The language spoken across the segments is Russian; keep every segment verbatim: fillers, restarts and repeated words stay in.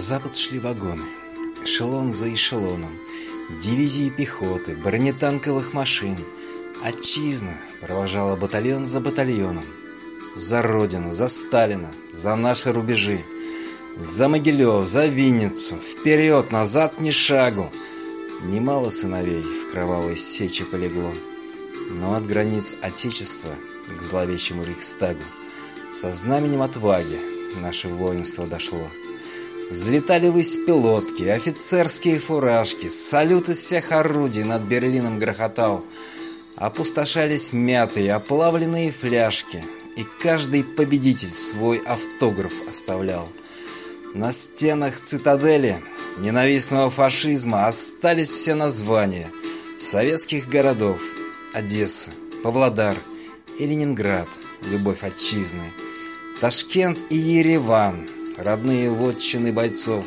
запад шли вагоны, эшелон за эшелоном, дивизии пехоты, бронетанковых машин. Отчизна провожала батальон за батальоном. За Родину, за Сталина, за наши рубежи. За Могилев, за Винницу, вперед, назад ни шагу. Немало сыновей в кровавой сече полегло, но от границ Отечества к зловещему Рейхстагу со знаменем отваги наше воинство дошло. Взлетали ввысь пилотки, офицерские фуражки, салют из всех орудий над Берлином грохотал. Опустошались мятые, оплавленные фляжки, и каждый победитель свой автограф оставлял. На стенах цитадели ненавистного фашизма остались все названия советских городов: Одесса, Павлодар и Ленинград, любовь отчизны, Ташкент и Ереван, родные вотчины бойцов.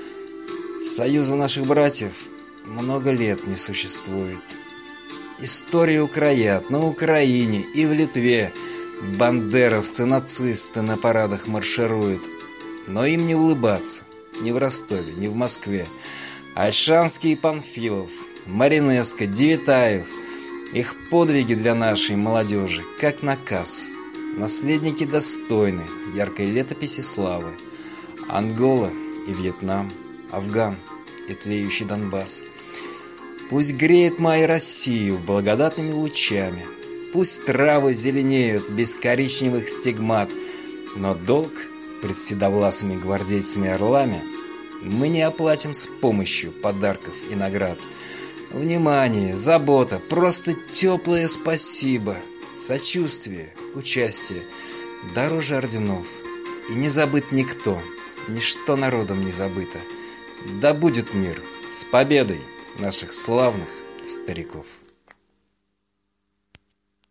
Союза наших братьев много лет не существует. Историю краят на Украине и в Литве. Бандеровцы, нацисты на парадах маршируют. Но им не улыбаться ни в Ростове, ни в Москве. Ольшанский и Панфилов, Маринеско, Девятаев. Их подвиги для нашей молодежи как наказ. Наследники достойны яркой летописи славы. Ангола и Вьетнам, Афган и тлеющий Донбасс. Пусть греет май Россию благодатными лучами, пусть травы зеленеют без коричневых стигмат, но долг пред седовласыми гвардейцами-орлами мы не оплатим с помощью подарков и наград. Внимание, забота, просто теплое спасибо, сочувствие, участие дороже орденов. И не забыт никто, ничто народом не забыто. Да будет мир с победой наших славных стариков.